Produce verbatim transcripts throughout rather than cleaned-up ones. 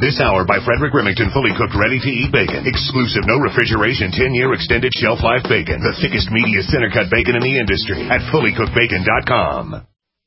This hour by Frederick Remington, fully cooked, ready-to-eat bacon. Exclusive, no refrigeration, ten-year extended shelf life bacon. The thickest, meatiest, center-cut bacon in the industry at fully cooked bacon dot com.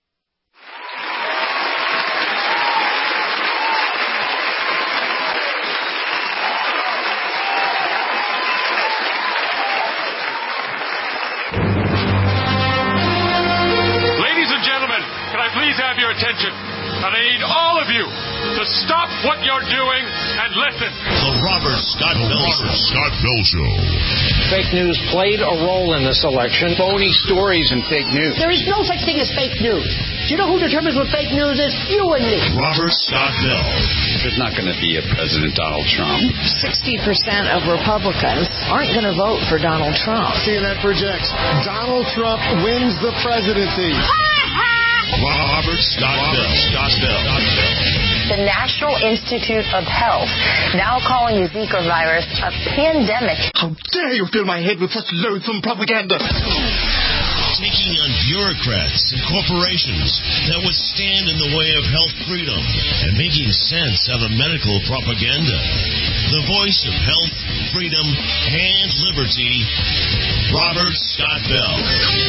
Attention, and I need all of you to stop what you're doing and listen. The Robert Scott Bell Show. Scott Bell Show. Fake news played a role in this election. Phony stories and fake news. There is no such thing as fake news. Do you know who determines what fake news is? You and me. Robert Scott Bell. There's not going to be a President Donald Trump. sixty percent of Republicans aren't going to vote for Donald Trump. C N N projects Donald Trump wins the presidency. Robert Scott Bell. Scott Bell. The National Institute of Health now calling the Zika virus a pandemic. How dare you fill my head with such loathsome propaganda? Taking on bureaucrats and corporations that would stand in the way of health freedom and making sense out of medical propaganda. The voice of health, freedom, and liberty, Robert Scott Bell.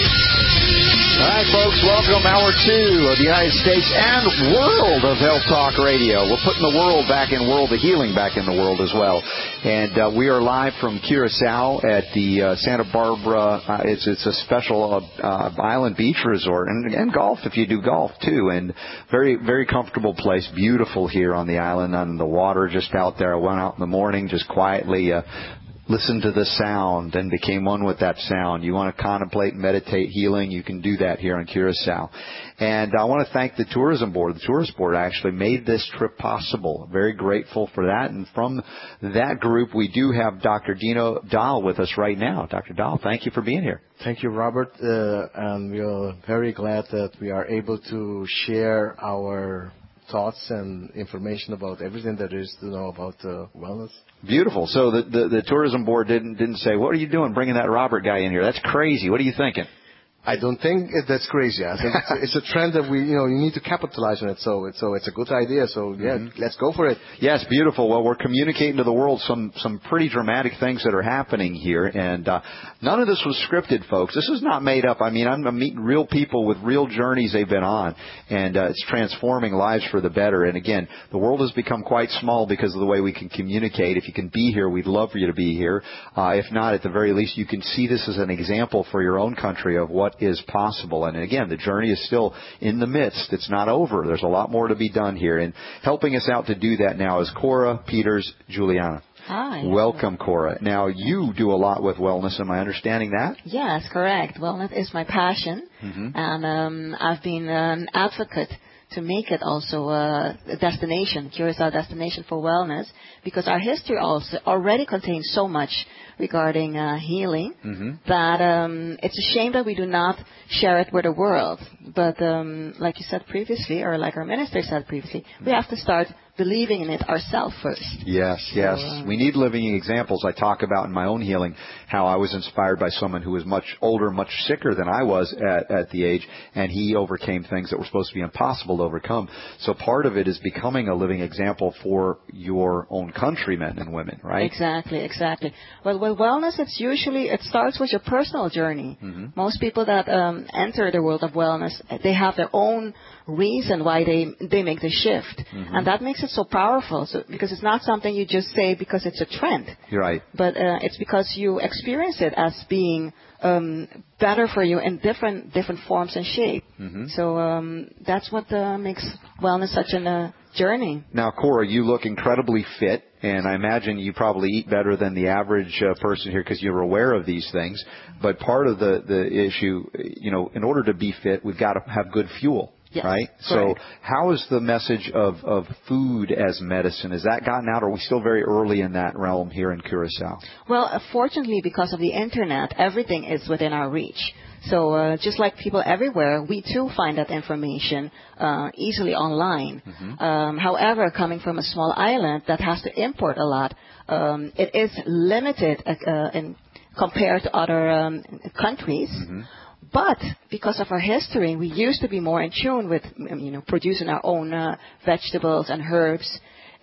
All right, folks, welcome hour two of the United States and world of Health Talk Radio. We're putting the world back in world, the healing back in the world as well. And uh, we are live from Curacao at the uh, Santa Barbara. Uh, it's it's a special uh, uh, island beach resort and, and golf if you do golf too. And very very comfortable place, beautiful here on the island, on the water just out there. I went out in the morning, just quietly. Uh, Listen to the sound and became one with that sound. You want to contemplate and meditate healing, you can do that here in Curacao. And I want to thank the tourism board. The tourist board actually made this trip possible. Very grateful for that. And from that group, we do have Doctor Dino Dahl with us right now. Doctor Dahl, thank you for being here. Thank you, Robert. Uh, and we are very glad that we are able to share our thoughts and information about everything that is to know about uh, wellness. Beautiful. So the, the the tourism board didn't didn't say, "What are you doing bringing that Robert guy in here? That's crazy. What are you thinking?" I don't think that's crazy. I think it's, a, it's a trend that we, you know, you need to capitalize on it. So it's so it's a good idea. So yeah, mm-hmm. Let's go for it. Yes, beautiful. Well, we're communicating to the world some some pretty dramatic things that are happening here, and uh, none of this was scripted, folks. This is not made up. I mean, I'm, I'm meeting real people with real journeys they've been on, and uh, it's transforming lives for the better. And again, the world has become quite small because of the way we can communicate. If you can be here, we'd love for you to be here. Uh, if not, at the very least, you can see this as an example for your own country of what is possible. And again, the journey is still in the midst. It's not over. There's a lot more to be done here. And helping us out to do that now is Cora Peters Juliana. Hi. Welcome, Cora. Now, you do a lot with wellness. Am I understanding that? Yes, correct. Wellness is my passion. Mm-hmm. And um, I've been an advocate to make it also a destination, Curacao destination for wellness, because our history also already contains so much regarding uh, healing mm-hmm. that um, it's a shame that we do not share it with the world. But um, like you said previously, or like our minister said previously, we have to start believing in it ourselves first. Yes, yes. So, um, we need living examples. I talk about in my own healing how I was inspired by someone who was much older, much sicker than I was at, at the age, and he overcame things that were supposed to be impossible to overcome. So part of it is becoming a living example for your own countrymen and women, right? Exactly, exactly. Well, with wellness, it's usually, it starts with your personal journey. Mm-hmm. Most people that um, enter the world of wellness, they have their own reason why they they make the shift. Mm-hmm. And that makes it so powerful, so, because it's not something you just say because it's a trend. You're right. But uh, it's because you experience it as being um, better for you in different different forms and shape. Mm-hmm. So um, that's what uh, makes wellness such a uh, journey. Now, Cora, you look incredibly fit, and I imagine you probably eat better than the average uh, person here because you're aware of these things. But part of the, the issue, you know, in order to be fit, we've got to have good fuel. Yes, right? correct. So how is the message of, of food as medicine? Has that gotten out, or are we still very early in that realm here in Curacao? Well, uh, fortunately, because of the Internet, everything is within our reach. So uh, just like people everywhere, we too find that information uh, easily online. Mm-hmm. Um, however, coming from a small island that has to import a lot, um, it is limited uh, in, compared to other um, countries. Mm-hmm. But because of our history, we used to be more in tune with, you know, producing our own uh, vegetables and herbs.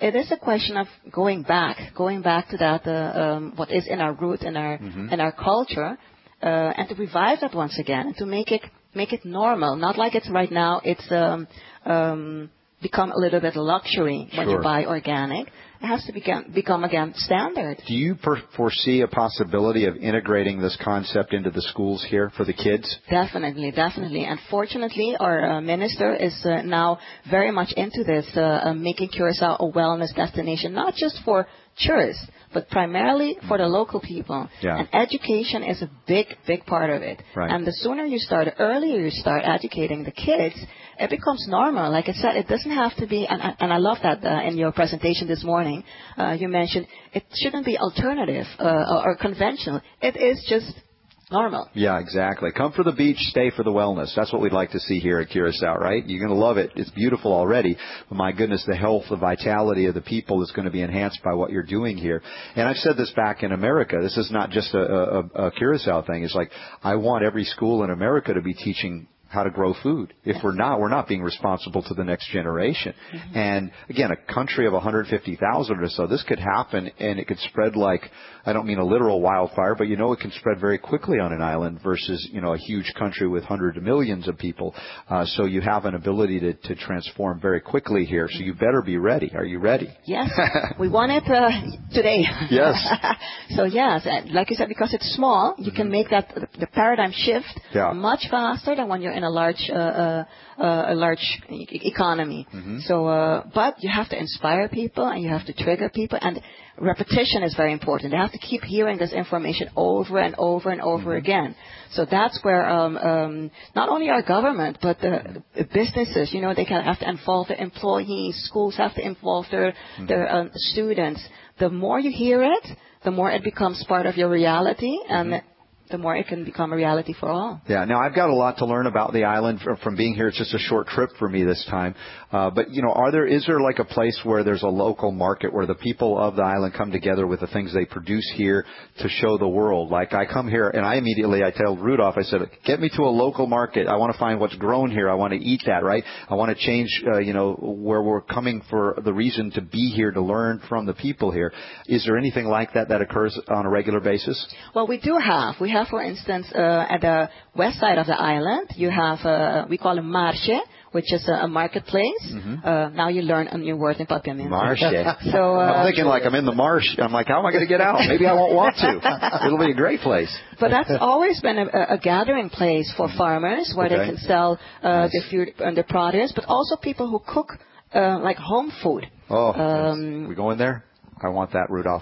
it is a question of going back, going back to that, uh, um, what is in our root, in our, mm-hmm. in our culture, uh, and to revive that once again, and to make it, make it normal. Not like it's right now, it's, um, um, become a little bit luxury when sure. you buy organic. It has to become, become again standard. Do you per- foresee a possibility of integrating this concept into the schools here for the kids? Definitely, definitely. And fortunately, our uh, minister is uh, now very much into this, uh, uh, making Curacao a wellness destination, not just for tourists, but primarily for the local people. Yeah. And education is a big, big part of it. Right. And the sooner you start, the earlier you start educating the kids, it becomes normal. Like I said, it doesn't have to be, and I, and I love that uh, in your presentation this morning, uh, you mentioned it shouldn't be alternative uh, or, or conventional. It is just normal. Yeah, exactly. Come for the beach, stay for the wellness. That's what we'd like to see here at Curacao, right? You're going to love it. It's beautiful already. But my goodness, the health, the vitality of the people is going to be enhanced by what you're doing here. And I've said this back in America. This is not just a, a, a Curacao thing. It's like I want every school in America to be teaching how to grow food. If we're not, we're not being responsible to the next generation. Mm-hmm. And again, a country of one hundred fifty thousand or so, this could happen and it could spread like, I don't mean a literal wildfire, but you know it can spread very quickly on an island versus, you know, a huge country with hundreds of millions of people. Uh, so you have an ability to, to transform very quickly here. So you better be ready. Are you ready? Yes. We want it uh, today. Yes. So yes, like you said, because it's small, you mm-hmm. can make that the paradigm shift yeah. much faster than when you're in a large uh, uh, uh, a large e- economy. Mm-hmm. So, uh, but you have to inspire people and you have to trigger people, and repetition is very important. They have to keep hearing this information over and over and over mm-hmm. again. So that's where um, um, not only our government but the, the businesses, you know, they can have to involve their employees. Schools have to involve their mm-hmm. their um, students. The more you hear it, the more it becomes part of your reality, and mm-hmm. the more it can become a reality for all. Yeah. Now, I've got a lot to learn about the island from, from being here. It's just a short trip for me this time. Uh, but, you know, are there, is there like a place where there's a local market where the people of the island come together with the things they produce here to show the world? Like, I come here and I immediately, I tell Rudolph, I said, get me to a local market. I want to find what's grown here. I want to eat that, right? I want to change, uh, you know, where we're coming for the reason to be here, to learn from the people here. Is there anything like that that occurs on a regular basis? Well, we do have. We have, for instance, uh, at the west side of the island, you have, uh, we call it marche, which is a, a marketplace. Mm-hmm. Uh, now you learn a new word in Papiamento. Marche. So, uh, I'm thinking like I'm in the marsh. I'm like, how am I going to get out? Maybe I won't want to. It'll be a great place. But that's always been a, a gathering place for farmers where okay. they can sell uh, nice. their food and their produce, but also people who cook uh, like home food. Oh, um, yes. We going there? I want that, Rudolph.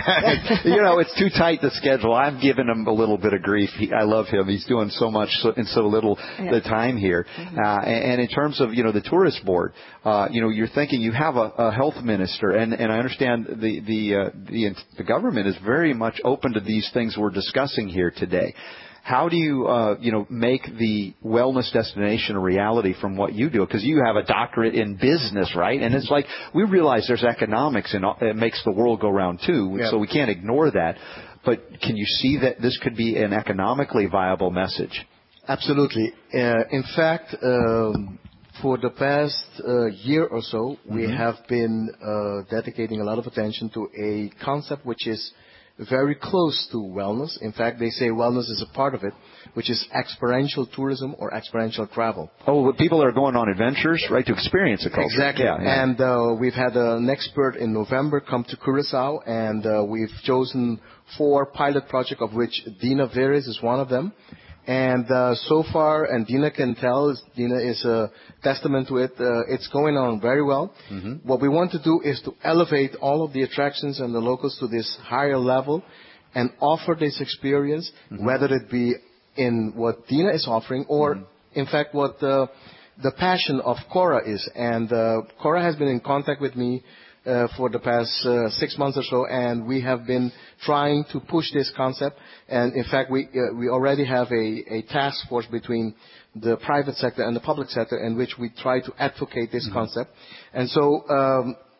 You know, it's too tight, the schedule. I'm giving him a little bit of grief. He, I love him. He's doing so much so, in so little yeah. the time here. Mm-hmm. Uh, and, and in terms of, you know, the tourist board, uh, you know, you're thinking you have a, a health minister, and, and I understand the, the, uh, the, the government is very much open to these things we're discussing here today. How do you, uh, you know, make the wellness destination a reality from what you do? Because you have a doctorate in business, right? And it's like, we realize there's economics and it makes the world go round too, yeah. so we can't ignore that. But can you see that this could be an economically viable message? Absolutely. Uh, in fact, um, for the past uh, year or so, mm-hmm. we have been uh, dedicating a lot of attention to a concept which is very close to wellness. In fact, they say wellness is a part of it, which is experiential tourism or experiential travel. Oh, people are going on adventures, right, to experience a culture. Exactly. Yeah, yeah. And uh, we've had an expert in November come to Curacao, and uh, we've chosen four pilot projects, of which Dina Veres is one of them. And uh, so far, and Dina can tell, Dina is a testament to it, uh, it's going on very well. Mm-hmm. What we want to do is to elevate all of the attractions and the locals to this higher level and offer this experience, mm-hmm. whether it be in what Dina is offering or, mm-hmm. in fact, what uh, the passion of Cora is. And uh, Cora has been in contact with me Uh, for the past uh, six months or so, and we have been trying to push this concept. And in fact, we uh, we already have a, a task force between the private sector and the public sector in which we try to advocate this mm-hmm. concept. And so um,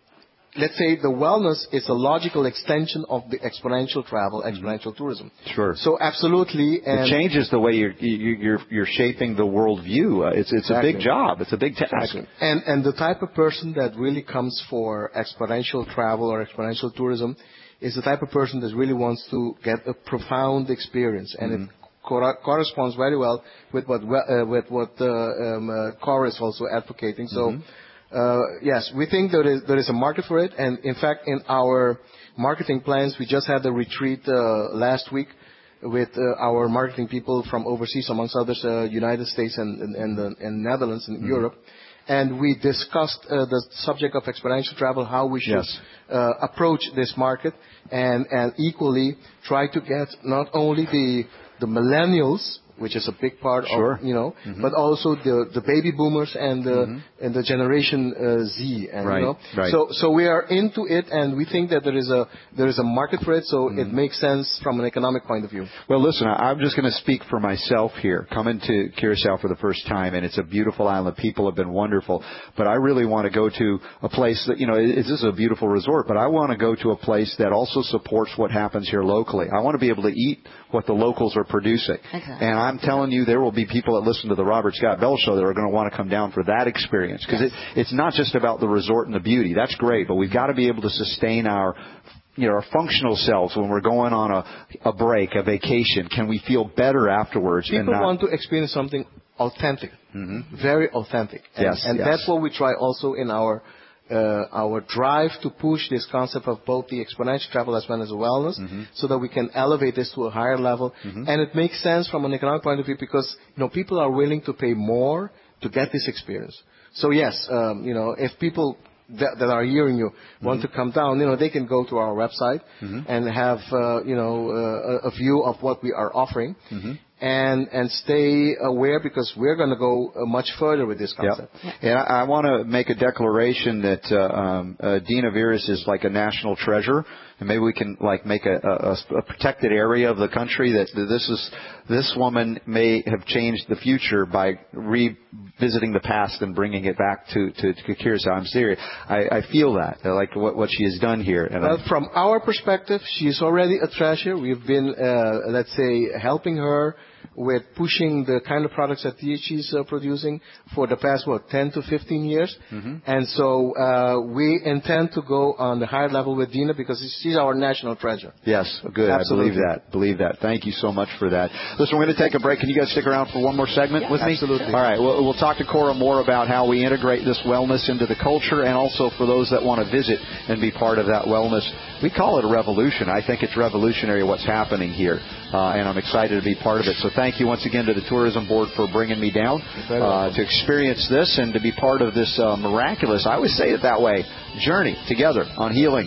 let's say the wellness is a logical extension of the exponential travel, exponential mm-hmm. tourism. Sure. So absolutely, and it changes the way you're you're you're shaping the worldview. Uh, it's it's exactly. a big job. It's a big task. Exactly. And and the type of person that really comes for exponential travel or exponential tourism is the type of person that really wants to get a profound experience, and mm-hmm. it cor- corresponds very well with what uh, with what uh, um, uh, Cora is also advocating. So. Mm-hmm. Uh, yes, we think there is, there is a market for it, and in fact, in our marketing plans, we just had a retreat uh, last week with uh, our marketing people from overseas, amongst others, uh, United States and and, and, the, and Netherlands and mm-hmm. Europe, and we discussed uh, the subject of exponential travel, how we should yes. uh, approach this market, and and equally try to get not only the the millennials, which is a big part sure. of, you know, mm-hmm. but also the, the baby boomers and the, mm-hmm. and the generation uh, Z. And, right, you know, right. so, so we are into it, and we think that there is a, there is a market for it, so mm-hmm. it makes sense from an economic point of view. Well, listen, I'm just going to speak for myself here, coming to Curacao for the first time, and it's a beautiful island. People have been wonderful, but I really want to go to a place that, you know, it, this is a beautiful resort, but I want to go to a place that also supports what happens here locally. I want to be able to eat what the locals are producing. Okay. And I'm telling you, there will be people that listen to the Robert Scott Bell Show that are going to want to come down for that experience. Because yes. it, it's not just about the resort and the beauty. That's great, but we've got to be able to sustain our, you know, our functional selves when we're going on a, a break, a vacation. Can we feel better afterwards? People and not... want to experience something authentic, mm-hmm. very authentic. And, yes, and yes. that's what we try also in our Uh, our drive to push this concept of both the exponential travel as well as wellness, mm-hmm. so that we can elevate this to a higher level. Mm-hmm. And it makes sense from an economic point of view because, you know, people are willing to pay more to get this experience. So yes, um, you know, if people that, that are hearing you want mm-hmm. to come down, you know, they can go to our website mm-hmm. and have, uh, you know, uh, a view of what we are offering. Mm-hmm. And and stay aware because we're going to go uh, much further with this concept. Yep. And I, I want to make a declaration that uh, um, uh, Dina Veres is like a national treasure, and maybe we can like make a, a, a protected area of the country that this is this woman may have changed the future by revisiting the past and bringing it back to to, to Curacao. I'm serious. I, I feel that I like what what she has done here. And well, from our perspective, she's already a treasure. We've been uh, let's say helping her with pushing the kind of products that D H E is uh, producing for the past, what, ten to fifteen years. Mm-hmm. And so uh, we intend to go on the higher level with Dina because she's our national treasure. Yes, good. Absolutely. I believe that. Believe that. Thank you so much for that. Listen, we're going to take a break. Can you guys stick around for one more segment yeah, with me? Absolutely. All right. We'll, we'll talk to Cora more about how we integrate this wellness into the culture, and also for those that want to visit and be part of that wellness. We call it a revolution. I think it's revolutionary what's happening here, uh, and I'm excited to be part of it. So thank you once again to the Tourism Board for bringing me down uh, to experience this and to be part of this uh, miraculous, I always say it that way, journey together on healing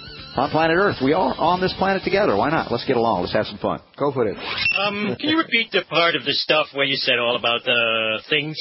on planet Earth. We are on this planet together. Why not? Let's get along. Let's have some fun. Go for it. Um, can you repeat the part of the stuff where you said all about the things?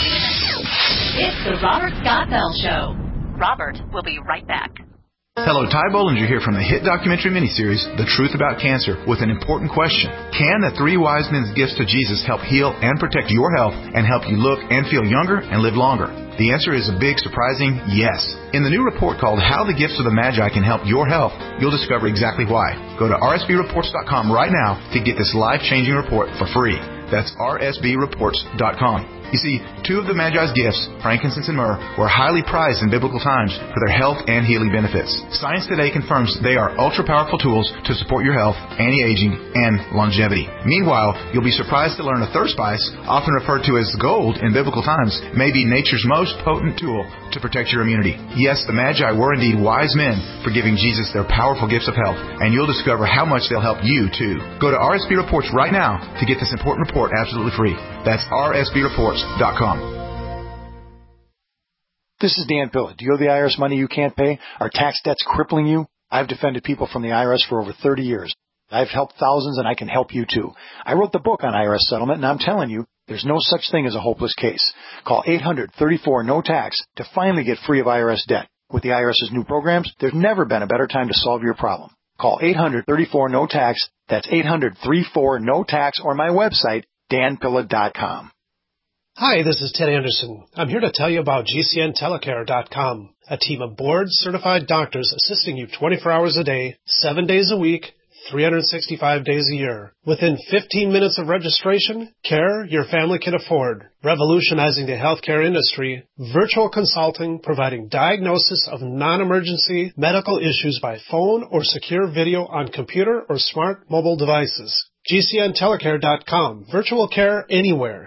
It's the Robert Scott Bell Show. Robert will be right back. Hello, Ty Bollinger here from the hit documentary miniseries, The Truth About Cancer, with an important question. Can the three wise men's gifts to Jesus help heal and protect your health and help you look and feel younger and live longer? The answer is a big, surprising yes. In the new report called How the Gifts of the Magi Can Help Your Health, you'll discover exactly why. Go to R S B reports dot com right now to get this life-changing report for free. That's R S B reports dot com. You see, two of the Magi's gifts, frankincense and myrrh, were highly prized in biblical times for their health and healing benefits. Science today confirms they are ultra-powerful tools to support your health, anti-aging, and longevity. Meanwhile, you'll be surprised to learn a third spice, often referred to as gold in biblical times, may be nature's most potent tool to protect your immunity. Yes, the Magi were indeed wise men for giving Jesus their powerful gifts of health, and you'll discover how much they'll help you, too. Go to R S B Reports right now to get this important report absolutely free. That's R S B reports dot com. This is Dan Pilla. Do you owe the I R S money you can't pay? Are tax debts crippling you? I've defended people from the I R S for over thirty years. I've helped thousands, and I can help you, too. I wrote the book on I R S settlement, and I'm telling you, there's no such thing as a hopeless case. Call eight hundred, thirty-four, no tax to finally get free of I R S debt. With the IRS's new programs, there's never been a better time to solve your problem. Call eight hundred, thirty-four, no tax. That's eight hundred, thirty-four, no tax, or my website, dan pilla dot com. Hi, this is Ted Anderson. I'm here to tell you about G C N Telecare dot com, a team of board-certified doctors assisting you twenty-four hours a day, seven days a week, three hundred sixty-five days a year. Within fifteen minutes of registration, care your family can afford. Revolutionizing the healthcare industry, virtual consulting providing diagnosis of non-emergency medical issues by phone or secure video on computer or smart mobile devices. G C N Telecare dot com, virtual care anywhere.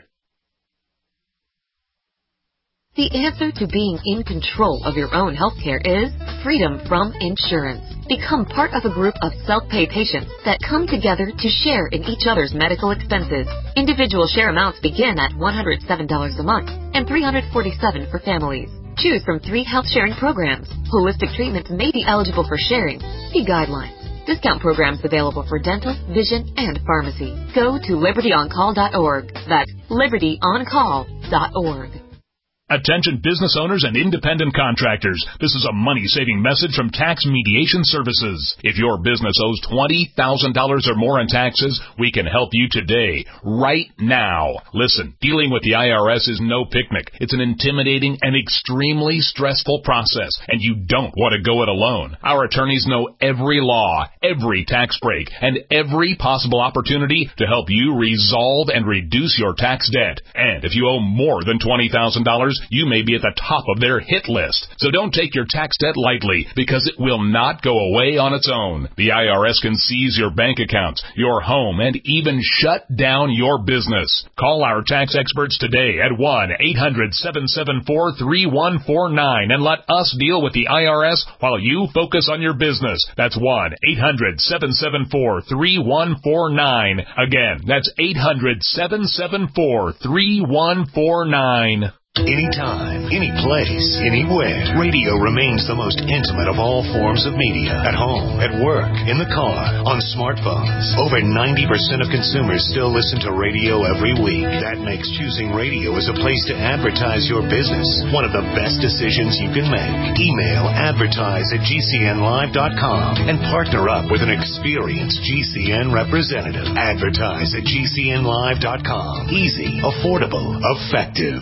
The answer to being in control of your own healthcare is freedom from insurance. Become part of a group of self-pay patients that come together to share in each other's medical expenses. Individual share amounts begin at one hundred seven dollars a month and three hundred forty-seven dollars for families. Choose from three health sharing programs. Holistic treatments may be eligible for sharing. See guidelines. Discount programs available for dental, vision, and pharmacy. Go to liberty on call dot org. That's liberty on call dot org. Attention business owners and independent contractors. This is a money-saving message from Tax Mediation Services. If your business owes twenty thousand dollars or more in taxes, we can help you today, right now. Listen, dealing with the I R S is no picnic. It's an intimidating and extremely stressful process, and you don't want to go it alone. Our attorneys know every law, every tax break, and every possible opportunity to help you resolve and reduce your tax debt. And if you owe more than twenty thousand dollars, you may be at the top of their hit list. So don't take your tax debt lightly, because it will not go away on its own. The I R S can seize your bank accounts, your home, and even shut down your business. Call our tax experts today at one eight hundred seven seven four three one four nine and let us deal with the I R S while you focus on your business. That's one eight hundred seven seven four three one four nine. Again, that's eight hundred seven seven four three one four nine. Anytime, any place, anywhere. Radio remains the most intimate of all forms of media. At home, at work, in the car, on smartphones. Over ninety percent of consumers still listen to radio every week. That makes choosing radio as a place to advertise your business one of the best decisions you can make. Email advertise at G C N live dot com and partner up with an experienced G C N representative. Advertise at G C N live dot com. Easy, affordable, effective.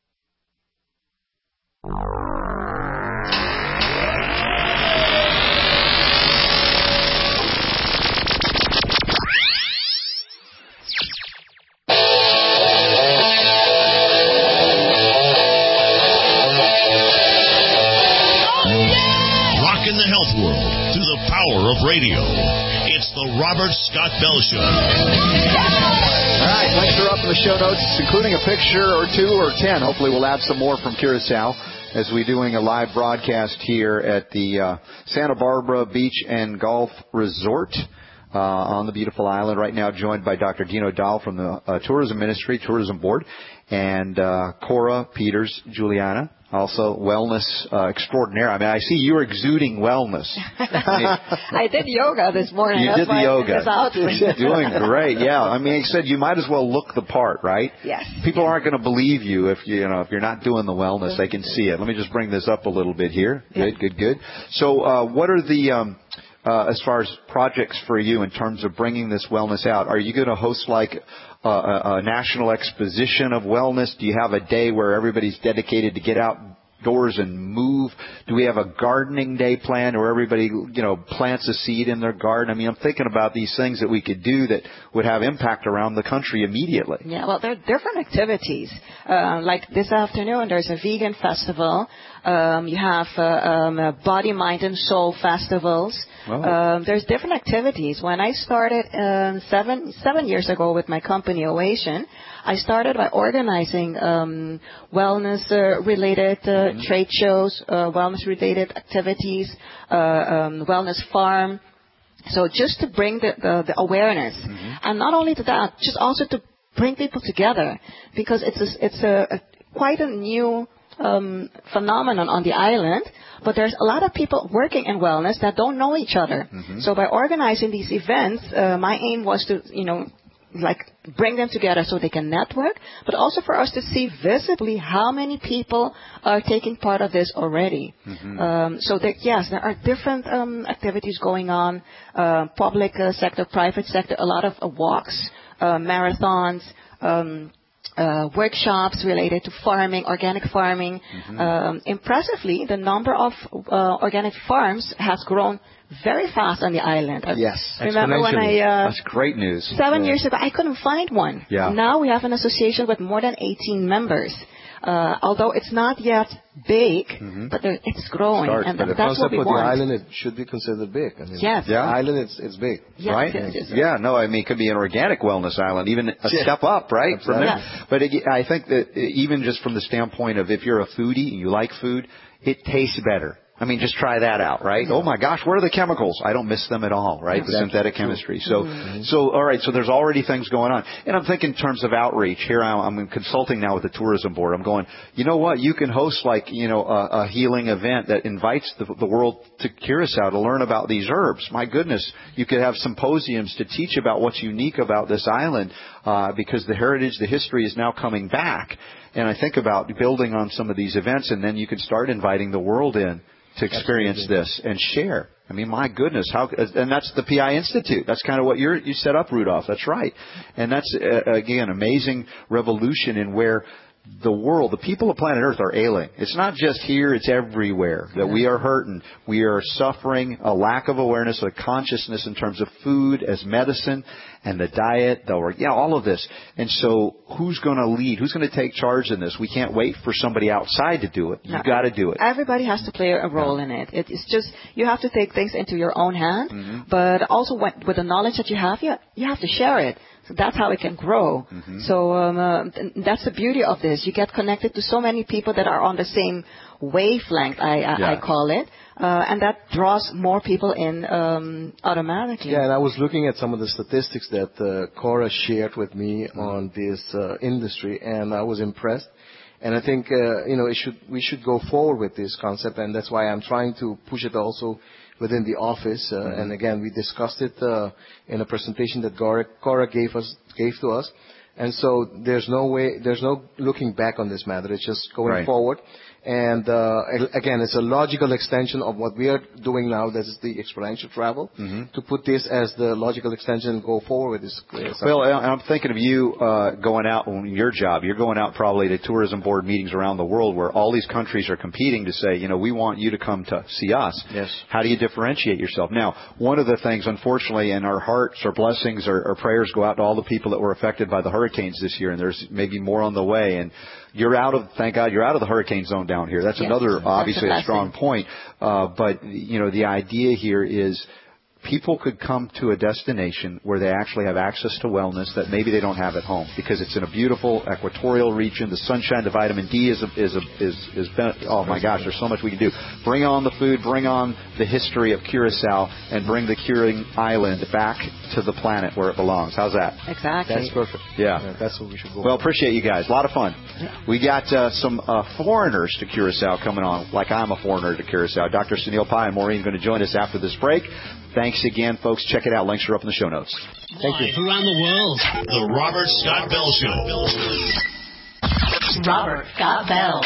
Rockin' the health world through the power of radio. It's the Robert Scott Bell Show. All right, links are up in the show notes, including a picture or two or ten. Hopefully we'll add some more from Curacao as we're doing a live broadcast here at the uh, Santa Barbara Beach and Golf Resort uh, on the beautiful island. Right now joined by Doctor Dino Dahl from the uh, Tourism Ministry, Tourism Board, and uh, Cora Peters Juliana, also wellness uh, extraordinaire. I mean, I see you're exuding wellness. I did yoga this morning. You That's did the why yoga. I did this outfit. Doing great, yeah. I mean, he said you might as well look the part, right? Yes. People aren't going to believe you if you, you know if you're not doing the wellness. They can see it. Let me just bring this up a little bit here. Good, yeah. good, good. So, uh, what are the um, uh, as far as projects for you in terms of bringing this wellness out? Are you going to host like a, a, a national exposition of wellness? Do you have a day where everybody's dedicated to get out doors and move? Do we have a gardening day planned where everybody, you know, plants a seed in their garden? I mean, I'm thinking about these things that we could do that would have impact around the country immediately. Yeah, well, there are different activities. Uh, like this afternoon, there's a vegan festival. Um, you have uh, um, uh, Body, Mind, and Soul festivals. Oh. Um, there's different activities. When I started um, seven seven years ago with my company, Oation, I started by organizing um, wellness-related uh, uh, mm-hmm. trade shows, uh, wellness-related activities, uh, um, wellness farm. So just to bring the, the, the awareness. Mm-hmm. And not only to that, just also to bring people together, because it's a, it's a, a quite a new um, phenomenon on the island, but there's a lot of people working in wellness that don't know each other. Mm-hmm. So by organizing these events, uh, my aim was to, you know, like bring them together so they can network, but also for us to see visibly how many people are taking part of this already. Mm-hmm. Um, so that, yes, there are different um, activities going on, uh, public uh, sector, private sector, a lot of uh, walks, uh, marathons, um, uh, workshops related to farming, organic farming. Mm-hmm. Um, impressively, the number of uh, organic farms has grown very fast on the island. Yes, remember when I uh, that's great news. Seven yeah. years ago, I couldn't find one. Yeah. Now we have an association with more than eighteen members. Uh, although it's not yet big, mm-hmm. but it's growing, Start, and but that's the concept what we of want. the island, it should be considered big. I mean, yes. The island, it's, it's big. Yes, right? Yes, yes, yes. Yeah, no, I mean, it could be an organic wellness island, even a yeah. step up, right? From yes. But it, I think that even just from the standpoint of if you're a foodie and you like food, it tastes better. I mean, just try that out, right? Yeah. Oh my gosh, where are the chemicals? I don't miss them at all, right? Exactly. The synthetic chemistry. So, mm-hmm. so all right. So there's already things going on, and I'm thinking in terms of outreach. Here I'm, I'm consulting now with the tourism board. I'm going, you know what? You can host like you know a, a healing event that invites the, the world to Curacao to learn about these herbs. My goodness, you could have symposiums to teach about what's unique about this island, uh, because the heritage, the history is now coming back. And I think about building on some of these events, and then you could start inviting the world in to experience Absolutely. This and share. I mean, my goodness, how, and that's the P I Institute. That's kind of what you're, you set up, Rudolph. That's right. And that's, uh, again, amazing revolution in where the world, the people of planet Earth are ailing. It's not just here, it's everywhere that we are hurting. We are suffering a lack of awareness, a consciousness in terms of food as medicine and the diet, the, yeah, all of this. And so who's going to lead? Who's going to take charge in this? We can't wait for somebody outside to do it. You've no, got to do it. Everybody has to play a role yeah. in it. It's just, you have to take things into your own hand, mm-hmm. but also when, with the knowledge that you have, you, you have to share it. So that's how it can grow. Mm-hmm. So um, uh, that's the beauty of this. You get connected to so many people that are on the same wavelength, I, I, yeah. I call it, uh, and that draws more people in um, automatically. Yeah, and I was looking at some of the statistics that uh, Cora shared with me mm-hmm. on this uh, industry, and I was impressed. And I think uh, you know it should we should go forward with this concept, and that's why I'm trying to push it also within the office. Uh, mm-hmm. And again, we discussed it uh, in a presentation that Cora, Cora gave us gave to us. And so there's no way, there's no looking back on this matter. It's just going right. forward. And uh, again, it's a logical extension of what we are doing now. That is the exponential travel. Mm-hmm. To put this as the logical extension and go forward with this. Uh, well, I'm thinking of you uh, going out on your job. You're going out probably to tourism board meetings around the world where all these countries are competing to say, you know, we want you to come to see us. Yes. How do you differentiate yourself? Now, one of the things, unfortunately, and our hearts, our blessings, our, our prayers go out to all the people that were affected by the hurricanes this year, and there's maybe more on the way. And you're out of, thank God, you're out of the hurricane zone down here. That's yes, another, obviously, a, a strong point. Uh, but, you know, the idea here is people could come to a destination where they actually have access to wellness that maybe they don't have at home because it's in a beautiful equatorial region. The sunshine, the vitamin D is a, is a, is is oh my gosh, there's so much we can do. Bring on the food, bring on the history of Curacao, and bring the curing island back to the planet where it belongs. How's that? Exactly. That's perfect. Yeah, yeah that's what we should go. Well, appreciate you guys. A lot of fun. Yeah. We got uh, some uh, foreigners to Curacao coming on, like I'm a foreigner to Curacao. Doctor Sunil Pai and Maureen are going to join us after this break. Thanks again, folks. Check it out. Links are up in the show notes. Thank you. Around the world, the Robert Scott Bell Show. Robert Scott Bell.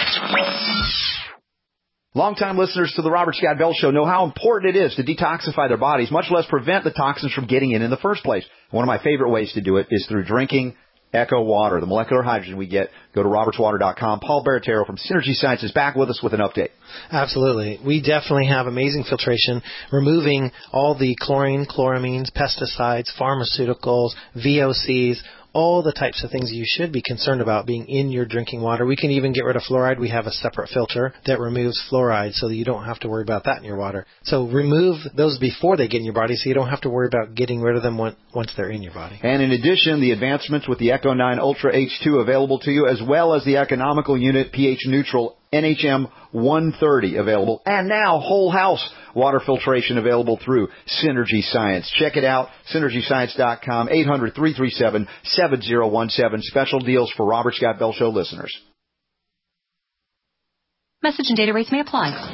Longtime listeners to the Robert Scott Bell Show know how important it is to detoxify their bodies, much less prevent the toxins from getting in in the first place. One of my favorite ways to do it is through drinking Echo Water, the molecular hydrogen we get. Go to roberts water dot com. Paul Baratero from Synergy Science is back with us with an update. Absolutely. We definitely have amazing filtration, removing all the chlorine, chloramines, pesticides, pharmaceuticals, V O Cs, all the types of things you should be concerned about being in your drinking water. We can even get rid of fluoride. We have a separate filter that removes fluoride so that you don't have to worry about that in your water. So remove those before they get in your body so you don't have to worry about getting rid of them once they're in your body. And in addition, the advancements with the Echo nine Ultra H two available to you, as well as the economical unit pH neutral N H M one thirty available, and now whole house water filtration available through Synergy Science. Check it out, synergy science dot com, eight hundred, three three seven, seven zero one seven. Special deals for Robert Scott Bell Show listeners. Message and data rates may apply.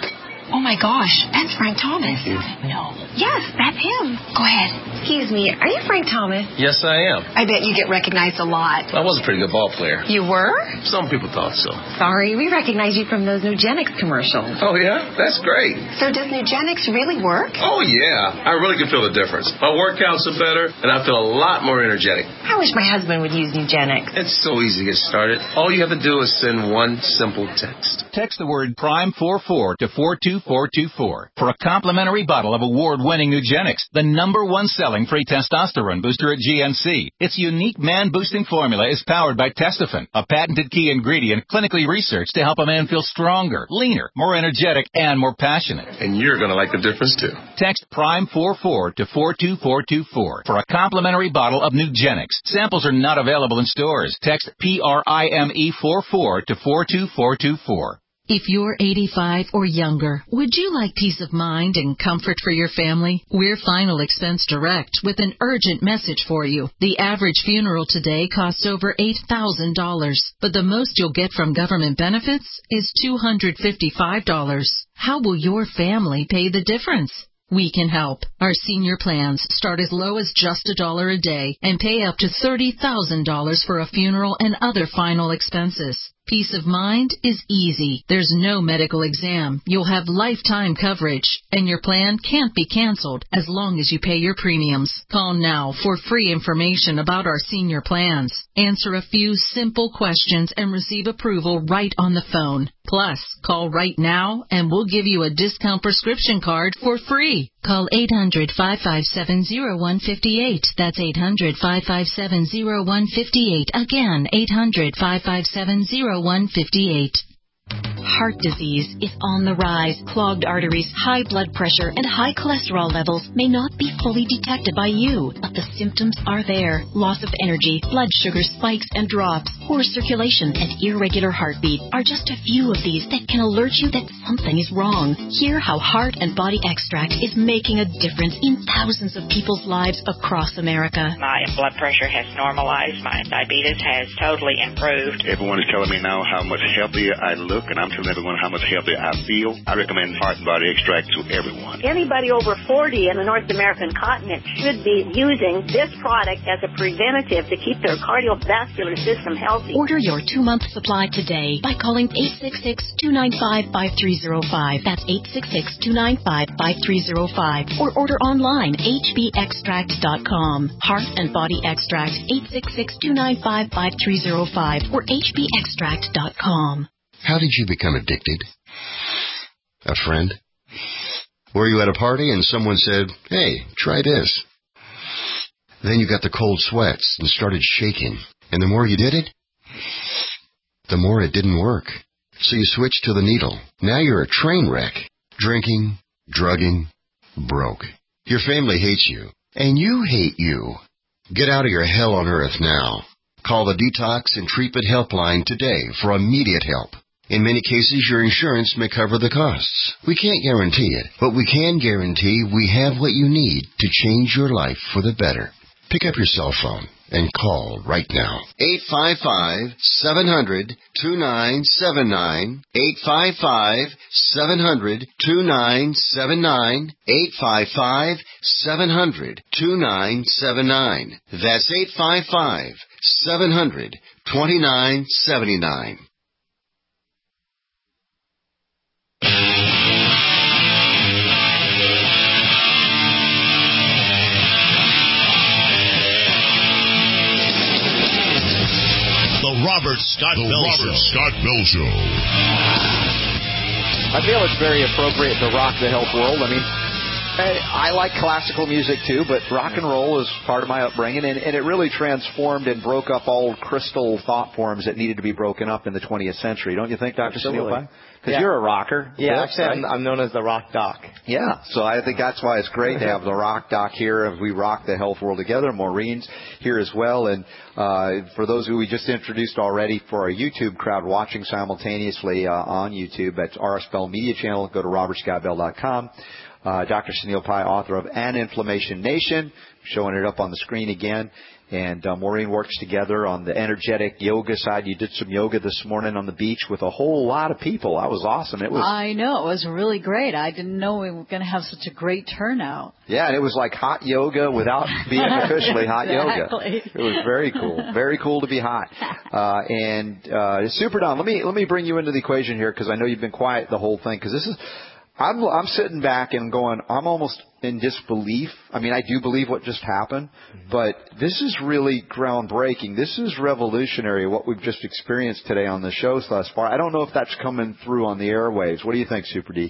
Oh, my gosh. That's Frank Thomas. Thank you. No. Yes, that's him. Go ahead. Excuse me. Are you Frank Thomas? Yes, I am. I bet you get recognized a lot. I was a pretty good ball player. You were? Some people thought so. Sorry, we recognize you from those Nugenics commercials. Oh, yeah? That's great. So does Nugenics really work? Oh, yeah. I really can feel the difference. My workouts are better, and I feel a lot more energetic. I wish my husband would use Nugenics. It's so easy to get started. All you have to do is send one simple text. Text the word Prime forty-four to four two four two four for a complimentary bottle of award-winning Nugenics, the number one selling free testosterone booster at G N C. Its unique man-boosting formula is powered by Testofen, a patented key ingredient clinically researched to help a man feel stronger, leaner, more energetic, and more passionate. And you're going to like the difference, too. Text Prime forty-four to four two four two four for a complimentary bottle of Nugenics. Samples are not available in stores. Text P R I M E forty-four to four two four two four. If you're eighty-five or younger, would you like peace of mind and comfort for your family? We're Final Expense Direct with an urgent message for you. The average funeral today costs over eight thousand dollars, but the most you'll get from government benefits is two hundred fifty-five dollars. How will your family pay the difference? We can help. Our senior plans start as low as just a dollar a day and pay up to thirty thousand dollars for a funeral and other final expenses. Peace of mind is easy. There's no medical exam. You'll have lifetime coverage, and your plan can't be canceled as long as you pay your premiums. Call now for free information about our senior plans. Answer a few simple questions and receive approval right on the phone. Plus, call right now and we'll give you a discount prescription card for free. Call eight hundred, five five seven, zero one five eight. That's eight hundred, five five seven, zero one five eight. Again, eight hundred, five five seven, zero one five eight. Heart disease is on the rise. Clogged arteries, high blood pressure, and high cholesterol levels may not be fully detected by you, but the symptoms are there. Loss of energy, blood sugar spikes and drops, poor circulation, and irregular heartbeat are just a few of these that can alert you that something is wrong. Hear how Heart and Body Extract is making a difference in thousands of people's lives across America. My blood pressure has normalized. My diabetes has totally improved. Everyone is telling me now how much healthier I look, and I'm telling everyone how much healthier I feel. I recommend Heart and Body Extract to everyone. Anybody over forty in the North American continent should be using this product as a preventative to keep their cardiovascular system healthy. Order your two-month supply today by calling eight six six, two nine five, five three zero five. That's eight six six, two nine five, five three zero five. Or order online, h b extract dot com. Heart and Body Extract, eight six six, two nine five, five three zero five or h b extract dot com. How did you become addicted? A friend? Were you at a party and someone said, hey, try this? Then you got the cold sweats and started shaking. And the more you did it, the more it didn't work. So you switched to the needle. Now you're a train wreck. Drinking, drugging, broke. Your family hates you. And you hate you. Get out of your hell on earth now. Call the Detox and Treatment Helpline today for immediate help. In many cases, your insurance may cover the costs. We can't guarantee it, but we can guarantee we have what you need to change your life for the better. Pick up your cell phone and call right now. eight five five, seven hundred, two nine seven nine. eight five five, seven hundred, two nine seven nine. eight five five, seven hundred, two nine seven nine. That's eight five five, seven hundred, two nine seven nine. The Robert Scott the Bell Robert Show. Scott Bell Show. I feel it's very appropriate to rock the health world. I mean, I, I like classical music too, but rock and roll is part of my upbringing, and, and it really transformed and broke up old crystal thought forms that needed to be broken up in the twentieth century. Don't you think, Doctor Sunil Pai? Because yeah. you're a rocker. Yeah, actually, I'm, I'm known as the Rock Doc. Yeah, so I think that's why it's great to have the Rock Doc here, and we rock the health world together. Maureen's here as well, and uh, for those who we just introduced already, for our YouTube crowd watching simultaneously uh, on YouTube, that's R S Bell Media Channel. Go to robert scott bell dot com. uh, Doctor Sunil Pai, author of Anti-Inflammation Nation, showing it up on the screen again. And uh, Maureen works together on the energetic yoga side. You did some yoga this morning on the beach with a whole lot of people. That was awesome. It was. I know. It was really great. I didn't know we were going to have such a great turnout. Yeah, and it was like hot yoga without being officially hot exactly. yoga. It was very cool. Very cool to be hot. Uh, and uh, Super Don, let me let me bring you into the equation here because I know you've been quiet the whole thing because this is. I'm I'm sitting back and going, I'm almost in disbelief. I mean, I do believe what just happened, mm-hmm. but this is really groundbreaking. This is revolutionary, what we've just experienced today on the shows thus far. I don't know if that's coming through on the airwaves. What do you think, Super D?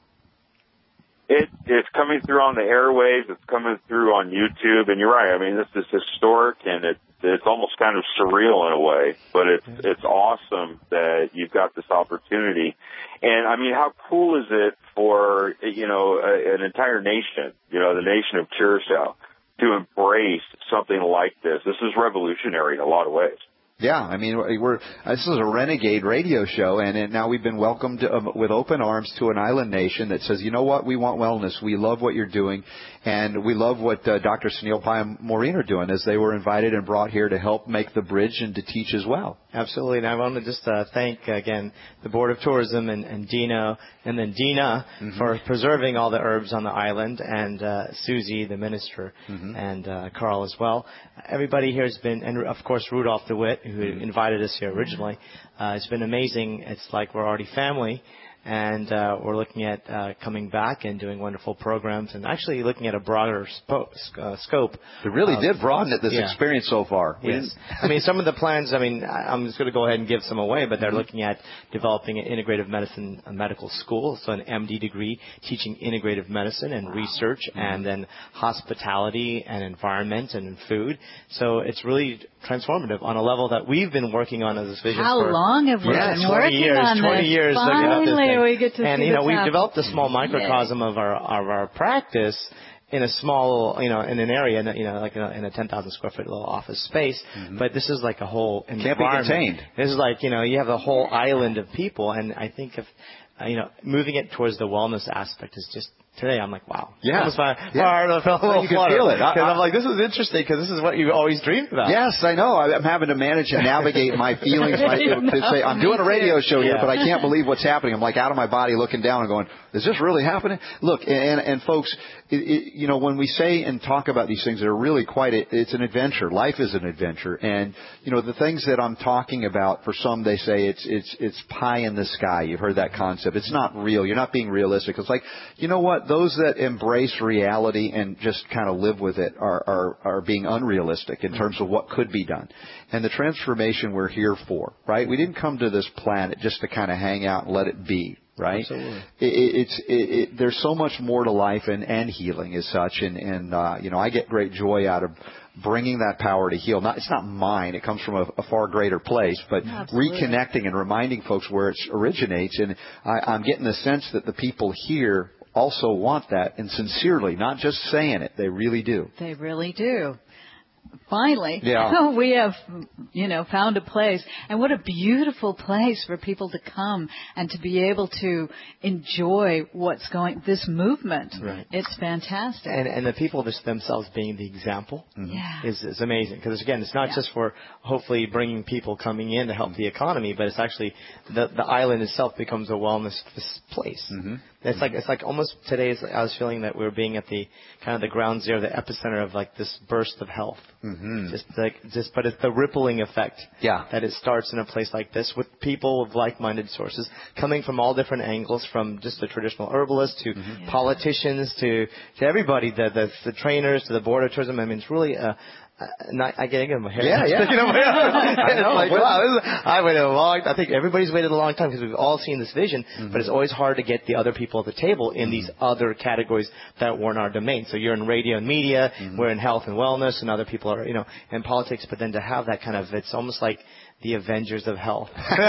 It, it's coming through on the airwaves. It's coming through on YouTube. And you're right. I mean, this is historic, and it, it's almost kind of surreal in a way. But it's it's awesome that you've got this opportunity. And, I mean, how cool is it for, you know, a, an entire nation, you know, the nation of Curacao, to embrace something like this? This is revolutionary in a lot of ways. Yeah, I mean, we're this is a renegade radio show, and, and now we've been welcomed um, with open arms to an island nation that says, you know what, we want wellness. We love what you're doing, and we love what uh, Doctor Sunil Pai and Maureen are doing, as they were invited and brought here to help make the bridge and to teach as well. Absolutely, and I want to just uh, thank, uh, again, the Board of Tourism and, and Dino, and then Dina mm-hmm. for preserving all the herbs on the island, and uh, Susie, the minister, mm-hmm. and uh, Carl as well. Everybody here has been, and of course Rudolph DeWitt, who mm-hmm. invited us here originally. Uh, it's been amazing. It's like we're already family. And uh, we're looking at uh, coming back and doing wonderful programs and actually looking at a broader spo- uh, scope. It really uh, did broaden it, this yeah. experience so far. Yes. I mean, some of the plans, I mean, I'm just going to go ahead and give some away, but they're mm-hmm. looking at developing an integrative medicine a medical school, so an M D degree teaching integrative medicine and wow. research mm-hmm. and then hospitality and environment and food. So it's really transformative on a level that we've been working on as a vision How for long have we yeah, been twenty working years, on twenty this? years looking at this thing. We get to and see you know this we've happen. developed a small microcosm of our of our practice in a small, you know, in an area, you know, like in a, in a ten thousand square foot little office space. Mm-hmm. But this is like a whole environment. Can't be contained. This is like, you know, you have a whole island of people, and I think if uh, you know, moving it towards the wellness aspect is just. Today I'm like, wow. Yeah. Almost my yeah. heart of a little you can feel it. Because I'm like, this is interesting because this is what you always dreamed about. Yes, I know. I'm having to manage and navigate my feelings. My, to say, I'm doing a radio show here, yeah. but I can't believe what's happening. I'm like out of my body looking down and going, is this really happening? Look, and, and folks, it, it, you know, when we say and talk about these things that are really quite, it, it's an adventure. Life is an adventure. And, you know, the things that I'm talking about, for some they say it's, it's, it's pie in the sky. You've heard that concept. It's not real. You're not being realistic. It's like, you know what? Those that embrace reality and just kind of live with it are, are, are being unrealistic in terms of what could be done. And the transformation we're here for, right? We didn't come to this planet just to kind of hang out and let it be. Right? Absolutely. It, it's it, it, there's so much more to life and, and healing as such, and and uh, you know I get great joy out of bringing that power to heal. Not it's not mine; it comes from a, a far greater place. But Absolutely. reconnecting and reminding folks where it originates, and I, I'm getting the sense that the people here also want that, and sincerely, not just saying it, they really do. They really do. Finally, yeah. we have, you know, found a place. And what a beautiful place for people to come and to be able to enjoy what's going, this movement. Right. It's fantastic. And, and the people just themselves being the example yeah. is, is amazing. Because, again, it's not yeah. just for hopefully bringing people coming in to help the economy, but it's actually the, the island itself becomes a wellness place. Mm-hmm. It's like it's like almost today. Is, I was feeling that we were being at the kind of the ground zero, the epicenter of like this burst of health. Mm-hmm. Just like just, but it's the rippling effect. Yeah. That it starts in a place like this with people of like-minded sources coming from all different angles, from just the traditional herbalist to mm-hmm. politicians to to everybody, the, the the trainers to the board of tourism. I mean, it's really a. Uh, not, I get my hair. Yeah, yeah. You know, I know. Like, well, wow, this is, I waited a long. I think everybody's waited a long time because we've all seen this vision. Mm-hmm. But it's always hard to get the other people at the table in mm-hmm. these other categories that weren't our domain. So you're in radio and media. Mm-hmm. We're in health and wellness, and other people are, you know, in politics. But then to have that kind of, it's almost like the Avengers of Health.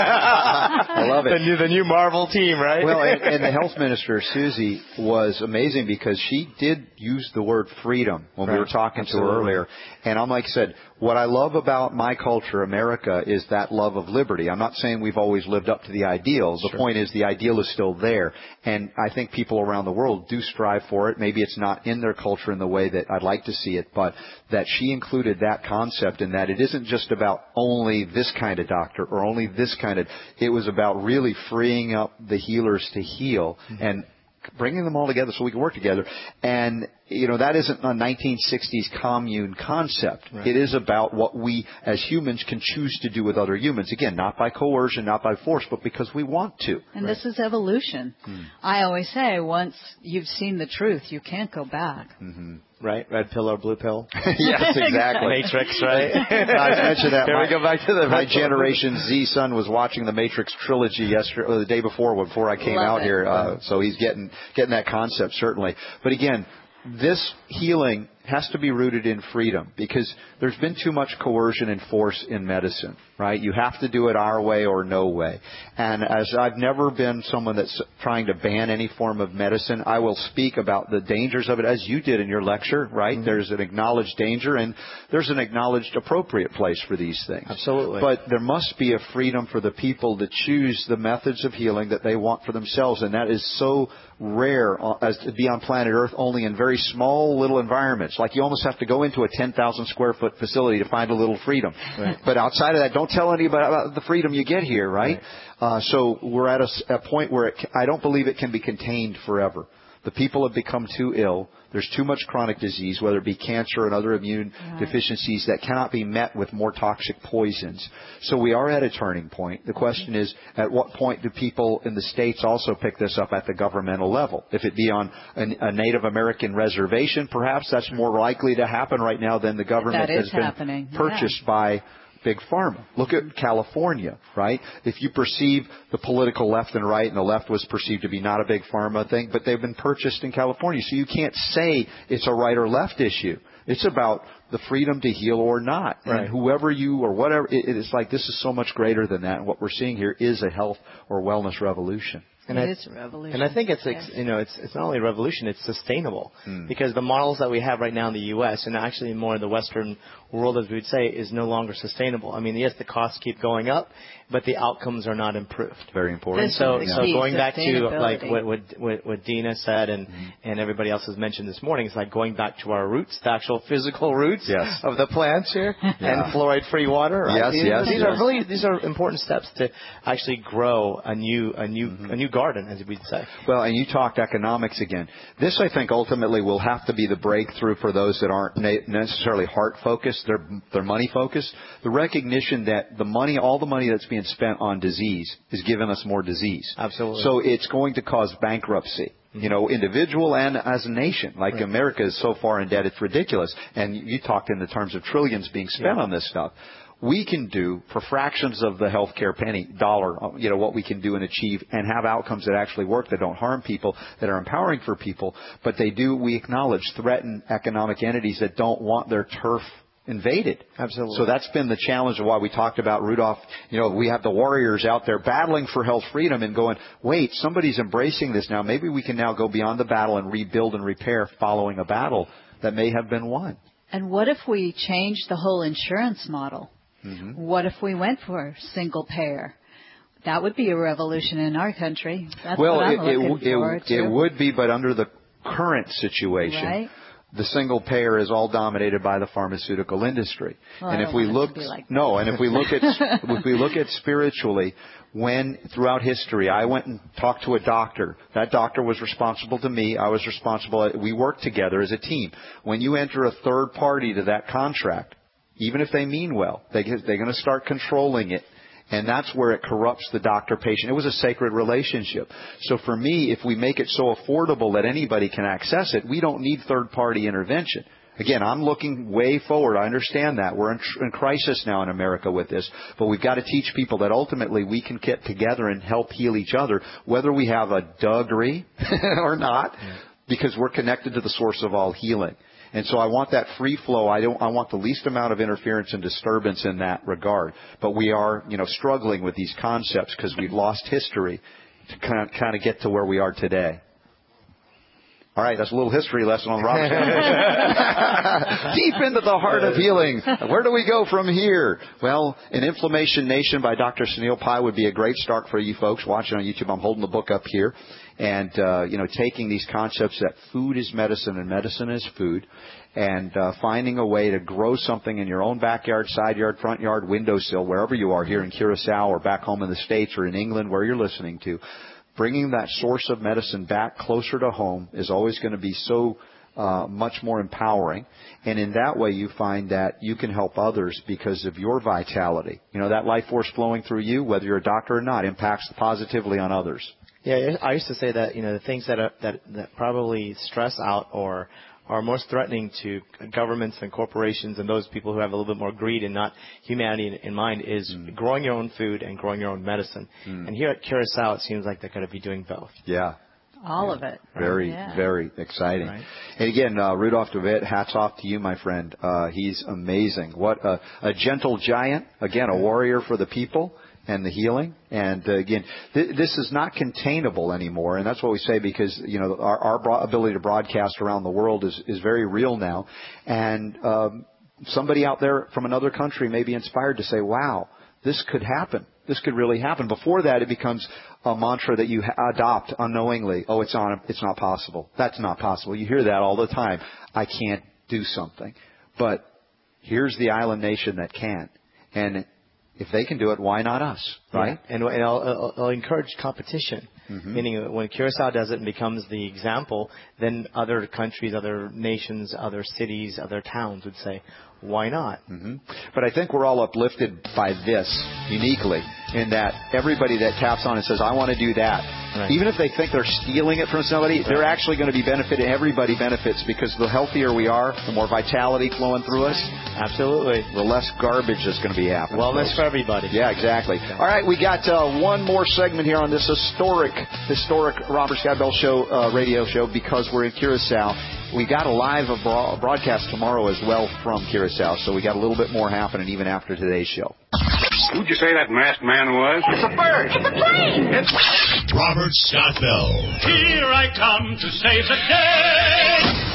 I love it. The new, the new Marvel team, right? Well, and, and the health minister, Susie, was amazing because she did use the word freedom when right. we were talking Absolutely. to her earlier. And And I'm like I said, what I love about my culture, America, is that love of liberty. I'm not saying we've always lived up to the ideal. The Sure. point is the ideal is still there. And I think people around the world do strive for it. Maybe it's not in their culture in the way that I'd like to see it, but that she included that concept in that it isn't just about only this kind of doctor or only this kind of, it was about really freeing up the healers to heal mm-hmm. and bringing them all together so we can work together. And, you know, that isn't a nineteen sixties commune concept. Right. It is about what we as humans can choose to do with other humans. Again, not by coercion, not by force, but because we want to. And right. this is evolution. Hmm. I always say once you've seen the truth, you can't go back. Mm-hmm. Right? Red pill or blue pill? Yes, exactly. Matrix, right? I mentioned that. Here my, we go back to the my Generation Z son was watching the Matrix trilogy yesterday, or the day before, before I came Love out it. here. Uh, so he's getting getting that concept certainly. But again, this healing has to be rooted in freedom because there's been too much coercion and force in medicine, right? You have to do it our way or no way. And as I've never been someone that's trying to ban any form of medicine, I will speak about the dangers of it as you did in your lecture, right? Mm-hmm. There's an acknowledged danger and there's an acknowledged appropriate place for these things. Absolutely. But there must be a freedom for the people to choose the methods of healing that they want for themselves. And that is so rare as to be on planet Earth only in very small little environments. Like you almost have to go into a ten thousand square foot facility to find a little freedom. Right. But outside of that, don't tell anybody about the freedom you get here, right? right. Uh, so we're at a, a point where it, I don't believe it can be contained forever. The people have become too ill. There's too much chronic disease, whether it be cancer and other immune right. deficiencies that cannot be met with more toxic poisons. So we are at a turning point. The question is, at what point do people in the States also pick this up at the governmental level? If it be on a, a Native American reservation, perhaps that's more likely to happen right now than the government that is has happening. been purchased yeah. by Big Pharma. Look at California, right? If you perceive the political left and right, and the left was perceived to be not a Big Pharma thing, but they've been purchased in California. So you can't say it's a right or left issue. It's about the freedom to heal or not. Right. And whoever you or whatever, it, it's like this is so much greater than that. And what we're seeing here is a health or wellness revolution. And it I, is a revolution. And I think it's, yes. you know, it's it's not only a revolution, it's sustainable. Mm. Because the models that we have right now in the U S and actually more in the Western world, as we would say, is no longer sustainable. I mean, yes, the costs keep going up, but the outcomes are not improved. Very important. And so, yeah. so going back to like what what, what, what Dina said and, mm. and everybody else has mentioned this morning, it's like going back to our roots, the actual physical roots yes. of the plants here, yeah. and fluoride-free water. Right? Yes, these, yes. These yes. are really these are important steps to actually grow a new a new mm-hmm. a new garden, as we'd say. Well, and you talked economics again. This, I think, ultimately will have to be the breakthrough for those that aren't necessarily heart-focused, they're, they're money-focused. The recognition that the money, all the money that's being spent on disease is giving us more disease. Absolutely. So it's going to cause bankruptcy. You know, individual and as a nation. Like right. America is so far in debt, it's ridiculous. And you talked in the terms of trillions being spent yeah. on this stuff. We can do, for fractions of the healthcare penny, dollar, you know, what we can do and achieve and have outcomes that actually work, that don't harm people, that are empowering for people. But they do, we acknowledge, threaten economic entities that don't want their turf invaded. Absolutely. So that's been the challenge of why we talked about Rudolph. You know, we have the warriors out there battling for health freedom and going, wait, somebody's embracing this now. Maybe we can now go beyond the battle and rebuild and repair following a battle that may have been won. And what if we changed the whole insurance model? Mm-hmm. What if we went for single payer? That would be a revolution in our country. That's well, what I'm it, looking it, forward it, to. it would be, but under the current situation, right? The single payer is all dominated by the pharmaceutical industry. Well, and I if don't we want look, it to be like no, and if we look at if we look at spiritually, when throughout history I went and talked to a doctor, that doctor was responsible to me. I was responsible. We worked together as a team. When you enter a third party to that contract, even if they mean well, they, they're going to start controlling it. And that's where it corrupts the doctor-patient. It was a sacred relationship. So for me, if we make it so affordable that anybody can access it, we don't need third-party intervention. Again, I'm looking way forward. I understand that. We're in, in crisis now in America with this. But we've got to teach people that ultimately we can get together and help heal each other, whether we have a degree or not, because we're connected to the source of all healing. And so I want that free flow. I don't. I want the least amount of interference and disturbance in that regard. But we are, you know, struggling with these concepts because we've lost history to kind of, kind of get to where we are today. All right, that's a little history lesson on Robert. Deep into the heart of healing. Where do we go from here? Well, An Inflammation Nation by Doctor Sunil Pai would be a great start for you folks watching on YouTube. I'm holding the book up here. And, uh, you know, taking these concepts that food is medicine and medicine is food, and uh, finding a way to grow something in your own backyard, side yard, front yard, windowsill, wherever you are, here in Curacao or back home in the States or in England, where you're listening to. Bringing that source of medicine back closer to home is always going to be so uh, much more empowering. And in that way, you find that you can help others because of your vitality. You know, that life force flowing through you, whether you're a doctor or not, impacts positively on others. Yeah, I used to say that, you know, the things that are, that that probably stress out or are most threatening to governments and corporations and those people who have a little bit more greed and not humanity in, in mind is mm. growing your own food and growing your own medicine. Mm. And here at Curacao, it seems like they're going to be doing both. Yeah. All yeah. of it. Very, yeah. very exciting. Right. And again, uh, Rudolph DeWitt, hats off to you, my friend. Uh, he's amazing. What a, a gentle giant. Again, a warrior for the people and the healing. And uh, again, th- this is not containable anymore. And that's what we say because, you know, our, our bro- ability to broadcast around the world is, is very real now. And um, somebody out there from another country may be inspired to say, wow, this could happen. This could really happen. Before that, it becomes a mantra that you ha- adopt unknowingly. Oh, it's on. It's not possible. That's not possible. You hear that all the time. I can't do something. But here's the island nation that can. And if they can do it, why not us, right? Yeah. And, and I'll, I'll, I'll encourage competition, mm-hmm. meaning when Curacao does it and becomes the example, then other countries, other nations, other cities, other towns would say, why not? Mm-hmm. But I think we're all uplifted by this uniquely in that everybody that taps on and says, I want to do that, right. even if they think they're stealing it from somebody, right. they're actually going to be benefited. Everybody benefits because the healthier we are, the more vitality flowing through us. Absolutely. The less garbage is going to be happening. Wellness for everybody. Yeah, exactly. All right, we got uh, one more segment here on this historic, historic Robert Scott Bell Show uh, radio show because we're in Curacao. We got a live abro- broadcast tomorrow as well from Curacao, so we got a little bit more happening even after today's show. Who'd you say that masked man was? It's a bird. It's a plane. It's Robert Scott Bell. Here I come to save the day.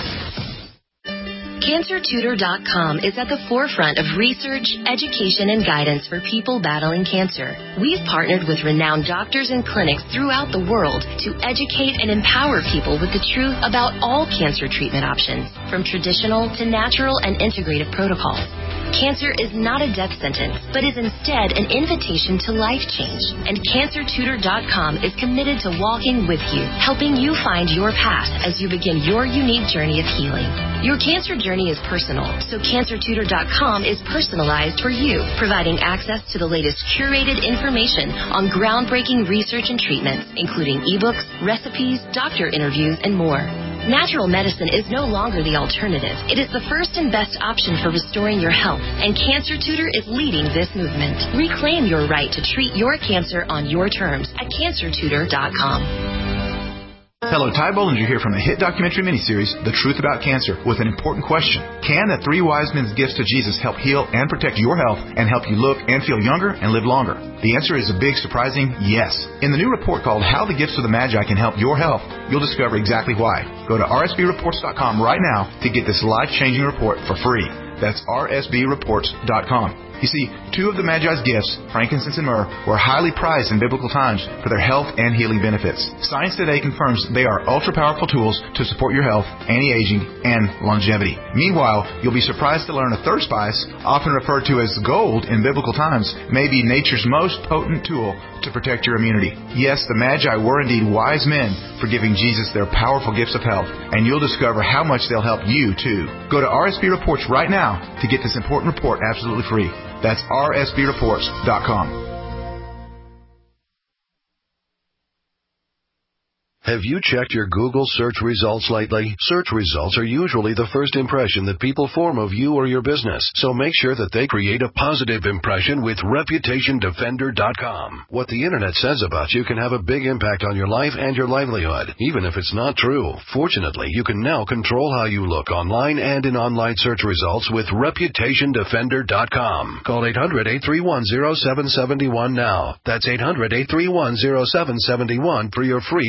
Cancer Tutor dot com is at the forefront of research, education, and guidance for people battling cancer. We've partnered with renowned doctors and clinics throughout the world to educate and empower people with the truth about all cancer treatment options, from traditional to natural and integrative protocols. Cancer is not a death sentence, but is instead an invitation to life change. And Cancer Tutor dot com is committed to walking with you, helping you find your path as you begin your unique journey of healing. Your cancer journey is personal, so Cancer Tutor dot com is personalized for you, providing access to the latest curated information on groundbreaking research and treatments, including ebooks, recipes, doctor interviews, and more. Natural medicine is no longer the alternative. It is the first and best option for restoring your health, and Cancer Tutor is leading this movement. Reclaim your right to treat your cancer on your terms at Cancer Tutor dot com. Hello, Ty Bollinger here from the hit documentary miniseries, The Truth About Cancer, with an important question. Can the three wise men's gifts to Jesus help heal and protect your health and help you look and feel younger and live longer? The answer is a big, surprising yes. In the new report called How the Gifts of the Magi Can Help Your Health, you'll discover exactly why. Go to R S B reports dot com right now to get this life-changing report for free. That's R S B reports dot com. You see, two of the Magi's gifts, frankincense and myrrh, were highly prized in biblical times for their health and healing benefits. Science today confirms they are ultra-powerful tools to support your health, anti-aging, and longevity. Meanwhile, you'll be surprised to learn a third spice, often referred to as gold in biblical times, may be nature's most potent tool to protect your immunity. Yes, the Magi were indeed wise men for giving Jesus their powerful gifts of health, and you'll discover how much they'll help you, too. Go to R S B Reports right now to get this important report absolutely free. That's R S B reports dot com. Have you checked your Google search results lately? Search results are usually the first impression that people form of you or your business, so make sure that they create a positive impression with Reputation Defender dot com. What the Internet says about you can have a big impact on your life and your livelihood, even if it's not true. Fortunately, you can now control how you look online and in online search results with Reputation Defender dot com. Call eight hundred, eight three one, zero seven seven one now. That's eight hundred, eight three one, zero seven seven one for your free Reputation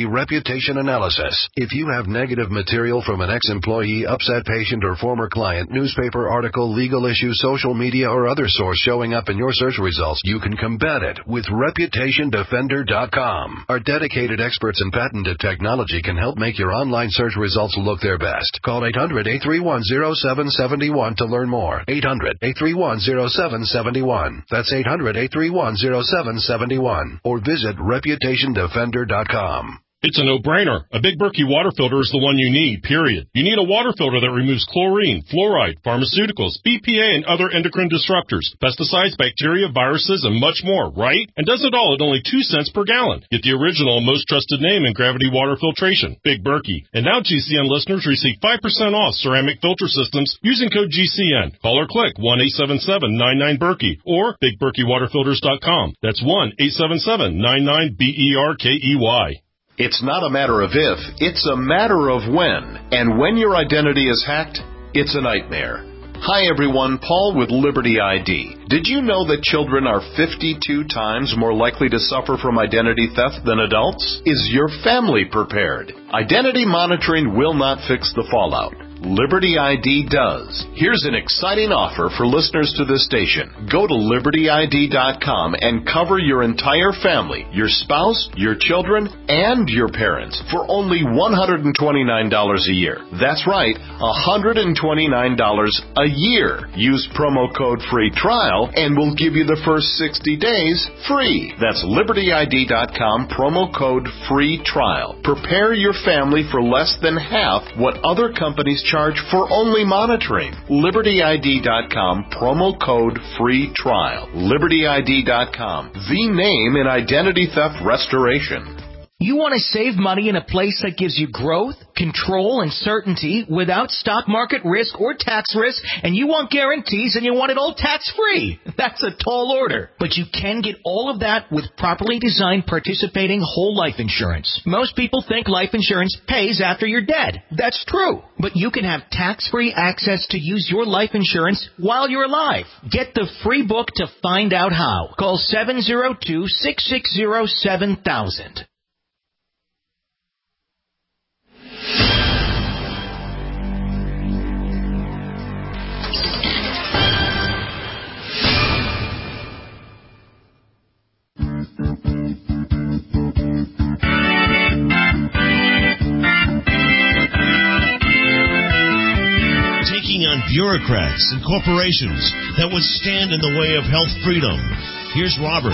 reputation analysis. If you have negative material from an ex-employee, upset patient, or former client, newspaper article, legal issue, social media, or other source showing up in your search results, you can combat it with reputation defender dot com. Our dedicated experts in patented technology can help make your online search results look their best. Call eight hundred, eight three one, zero seven seven one to learn more. eight hundred, eight three one, zero seven seven one. That's eight hundred, eight three one, zero seven seven one. Or visit reputation defender dot com. It's a no-brainer. A Big Berkey water filter is the one you need, period. You need a water filter that removes chlorine, fluoride, pharmaceuticals, B P A, and other endocrine disruptors, pesticides, bacteria, viruses, and much more, right? And does it all at only two cents per gallon. Get the original and most trusted name in gravity water filtration, Big Berkey. And now G C N listeners receive five percent off ceramic filter systems using code G C N. Call or click one eight seven seven, nine nine, Berkey or big berkey water filters dot com. That's one eight seven seven, nine nine, B E R K E Y. It's not a matter of if, it's a matter of when. And when your identity is hacked, it's a nightmare. Hi everyone, Paul with Liberty I D. Did you know that children are fifty-two times more likely to suffer from identity theft than adults? Is your family prepared? Identity monitoring will not fix the fallout. Liberty I D does. Here's an exciting offer for listeners to this station. Go to liberty I D dot com and cover your entire family, your spouse, your children, and your parents for only one hundred twenty-nine dollars a year. That's right, one hundred twenty-nine dollars a year. Use promo code free trial and we'll give you the first sixty days free. That's liberty I D dot com, promo code free trial. Prepare your family for less than half what other companies charge for only monitoring. liberty I D dot com, promo code free trial. liberty I D dot com, the name in identity theft restoration. You want to save money in a place that gives you growth, control, and certainty without stock market risk or tax risk, and you want guarantees and you want it all tax-free. That's a tall order. But you can get all of that with properly designed participating whole life insurance. Most people think life insurance pays after you're dead. That's true. But you can have tax-free access to use your life insurance while you're alive. Get the free book to find out how. Call seven zero two, six six zero, seven thousand. Taking on bureaucrats and corporations that would stand in the way of health freedom. Here's Robert.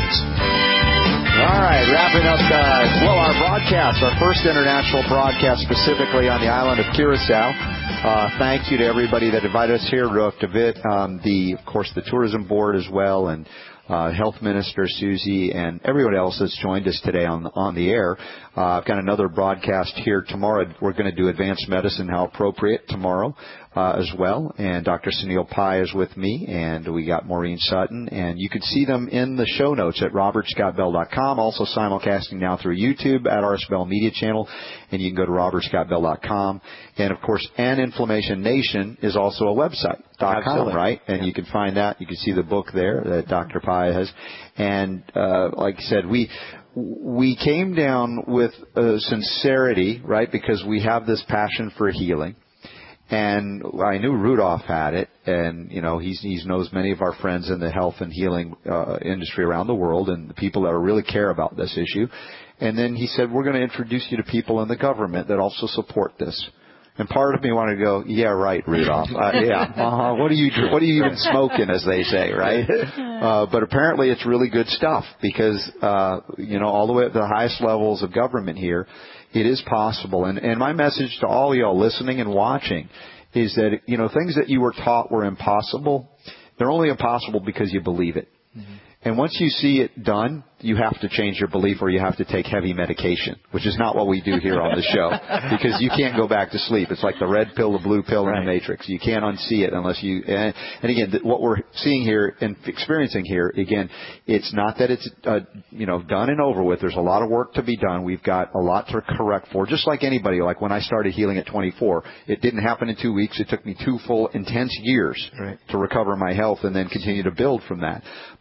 All right, wrapping up, uh, well, our broadcast, our first international broadcast specifically on the island of Curacao. Uh, thank you to everybody that invited us here, Rook David, um, the, of course, the tourism board as well, and uh, Health Minister Susie, and everyone else that's joined us today on on the air. Uh, I've got another broadcast here tomorrow. We're going to do advanced medicine, how appropriate, tomorrow uh, as well. And Doctor Sunil Pai is with me, and we got Maureen Sutton. And you can see them in the show notes at robert scott bell dot com. Also simulcasting now through YouTube at R S Bell Media Channel. And you can go to robert scott bell dot com. And, of course, An Inflammation Nation is also a website, .com, right? And yeah. You can find that. You can see the book there that Doctor Pai has. And uh, like I said, we... We came down with uh, sincerity, right, because we have this passion for healing. And I knew Rudolph had it, and, you know, he's, he knows many of our friends in the health and healing uh, industry around the world and the people that really care about this issue. And then he said, we're going to introduce you to people in the government that also support this. And part of me wanted to go, yeah, right, Rudolph. Uh, yeah, uh-huh. What are you, what are you even smoking, as they say, right? Uh, but apparently it's really good stuff because, uh, you know, all the way at the highest levels of government here, it is possible. And, and my message to all y'all listening and watching is that, you know, things that you were taught were impossible, they're only impossible because you believe it. Mm-hmm. And once you see it done, you have to change your belief or you have to take heavy medication, which is not what we do here on the show because you can't go back to sleep. It's like the red pill, the blue pill right. in the Matrix. You can't unsee it unless you, and, and again, what we're seeing here and experiencing here, again, it's not that it's, uh, you know, done and over with. There's a lot of work to be done. We've got a lot to correct for, just like anybody. Like when I started healing at twenty-four, it didn't happen in two weeks. It took me two full intense years right. to recover my health and then continue to build from that. But at the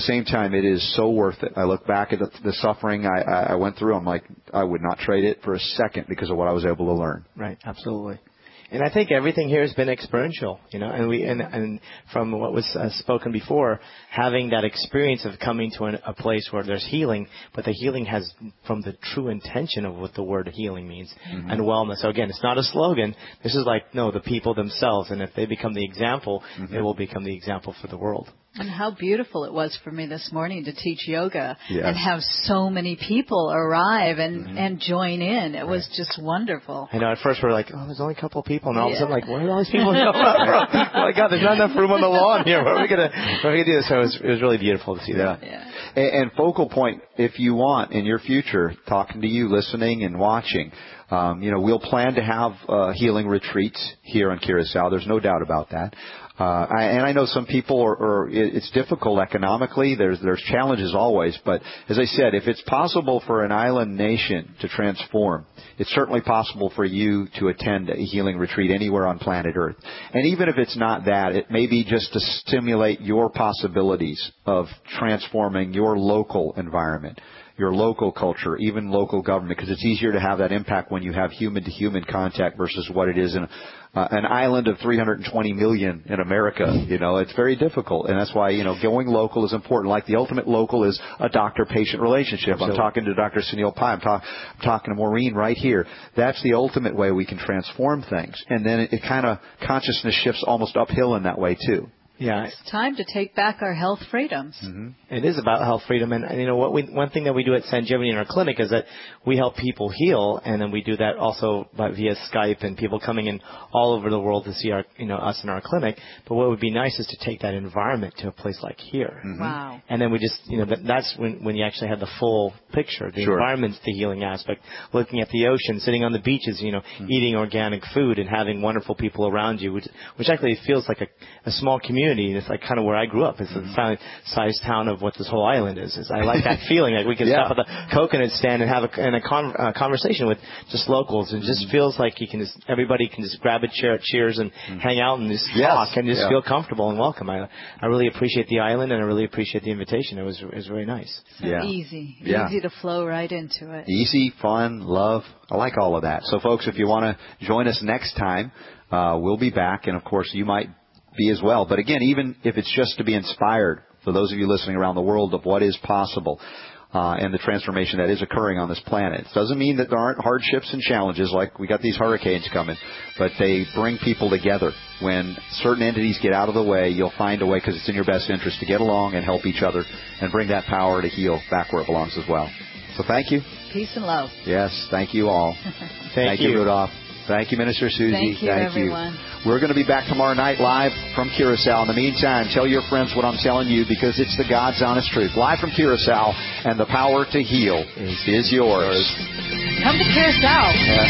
same time, it is so worth it. I look back at the, the suffering I, I went through. I'm like, I would not trade it for a second because of what I was able to learn. Right, absolutely. And I think everything here has been experiential, you know, and we and, and from what was uh, spoken before, having that experience of coming to an, a place where there's healing, but the healing has from the true intention of what the word healing means mm-hmm. and wellness. So again, it's not a slogan. This is like, no, the people themselves, and if they become the example, mm-hmm. it will become the example for the world. And how beautiful it was for me this morning to teach yoga yes. and have so many people arrive and, mm-hmm. and join in. It right. was just wonderful. I know, at first we were like, oh, there's only a couple of people. And all yeah. of a sudden, like, where are all these people coming from? Oh, my God, there's not enough room on the lawn here. What are we going to do? So it was, it was really beautiful to see yeah. that. Yeah. And, and focal point, if you want, in your future, talking to you, listening and watching, um, you know, we'll plan to have uh, healing retreats here on Curacao. There's no doubt about that. Uh, I, and I know some people are, are, it's difficult economically. There's, there's challenges always. But as I said, if it's possible for an island nation to transform, it's certainly possible for you to attend a healing retreat anywhere on planet Earth. And even if it's not that, it may be just to stimulate your possibilities of transforming your local environment, your local culture, even local government, because it's easier to have that impact when you have human-to-human contact versus what it is in uh, an island of three hundred twenty million in America. You know, it's very difficult, and that's why, you know, going local is important. Like the ultimate local is a doctor-patient relationship. Absolutely. I'm talking to Doctor Sunil Pai. I'm, talk, I'm talking to Maureen right here. That's the ultimate way we can transform things. And then it, it kind of, consciousness shifts almost uphill in that way, too. Yeah, it's time to take back our health freedoms. Mm-hmm. It is about health freedom, and, and you know what? We, one thing that we do at Sanjivani in our clinic is that we help people heal, and then we do that also by, via Skype, and people coming in all over the world to see our, you know, us in our clinic. But what would be nice is to take that environment to a place like here. Mm-hmm. Wow! And then we just, you know, that, that's when when you actually have the full picture. The sure. environment's the healing aspect. Looking at the ocean, sitting on the beaches, you know, mm-hmm. eating organic food, and having wonderful people around you, which which actually feels like a, a small community. It's like kind of where I grew up. It's the mm-hmm. size town of what this whole island is. is I like that feeling. Like we can yeah. stop at the coconut stand and have a, and a con, uh, conversation with just locals. It just mm-hmm. feels like you can just, everybody can just grab a chair at Cheers and mm-hmm. hang out and just yes. talk and just yeah. feel comfortable and welcome. I I really appreciate the island, and I really appreciate the invitation. It was it was very nice. So yeah. easy. Yeah. Easy to flow right into it. Easy, fun, love. I like all of that. So, folks, if you want to join us next time, uh, we'll be back. And, of course, you might be as well. But again, even if it's just to be inspired for those of you listening around the world of what is possible uh, and the transformation that is occurring on this planet. It doesn't mean that there aren't hardships and challenges, like we got these hurricanes coming, but they bring people together. When certain entities get out of the way, you'll find a way, because it's in your best interest, to get along and help each other and bring that power to heal back where it belongs as well. So thank you. Peace and love. Yes, thank you all. thank, thank you, you Rudolph. Thank you, Minister Susie. Thank you, Thank everyone. you. We're going to be back tomorrow night live from Curacao. In the meantime, tell your friends what I'm telling you, because it's the God's honest truth. Live from Curacao, and the power to heal is, is yours. Come to Curacao. Yeah.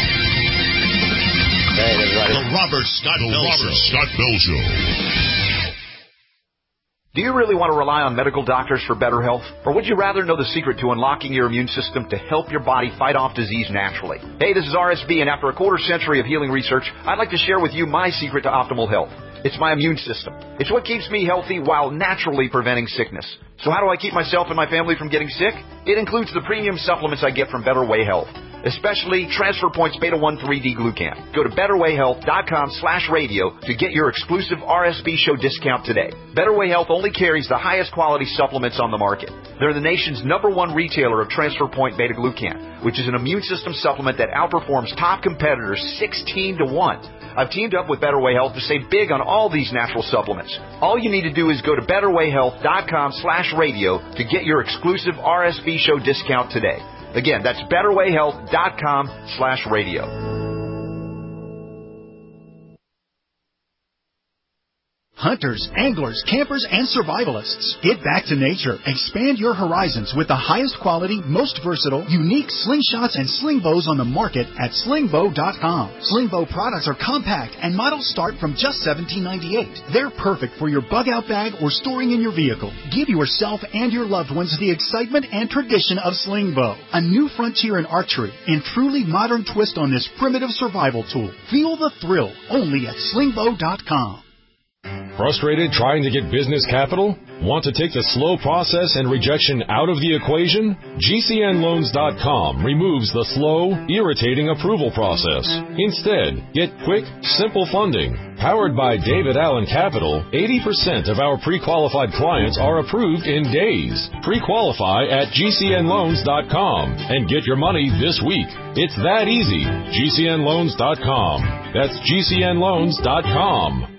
Hey, everybody. The Robert Scott Bell Show. Scott Bell Show. Do you really want to rely on medical doctors for better health? Or would you rather know the secret to unlocking your immune system to help your body fight off disease naturally? Hey, this is R S B, and after a quarter century of healing research, I'd like to share with you my secret to optimal health. It's my immune system. It's what keeps me healthy while naturally preventing sickness. So how do I keep myself and my family from getting sick? It includes the premium supplements I get from Better Way Health, especially Transfer Points Beta one three D Glucan. Go to betterwayhealth.com slash radio to get your exclusive R S B show discount today. Better Way Health only carries the highest quality supplements on the market. They're the nation's number one retailer of Transfer Point Beta Glucan, which is an immune system supplement that outperforms top competitors sixteen to one. I've teamed up with Better Way Health to save big on all these natural supplements. All you need to do is go to betterwayhealth.com slash radio to get your exclusive R S B show discount today. Again, that's betterwayhealth.com slash radio. Hunters, anglers, campers, and survivalists. Get back to nature. Expand your horizons with the highest quality, most versatile, unique slingshots and sling bows on the market at sling bow dot com. Sling bow products are compact and models start from just seventeen ninety-eight. They're perfect for your bug-out bag or storing in your vehicle. Give yourself and your loved ones the excitement and tradition of sling bow. A new frontier in archery and truly modern twist on this primitive survival tool. Feel the thrill only at sling bow dot com. Frustrated trying to get business capital? Want to take the slow process and rejection out of the equation? G C N loans dot com removes the slow, irritating approval process. Instead, get quick, simple funding. Powered by David Allen Capital, eighty percent of our pre-qualified clients are approved in days. Pre-qualify at G C N loans dot com and get your money this week. It's that easy. G C N loans dot com. That's G C N loans dot com.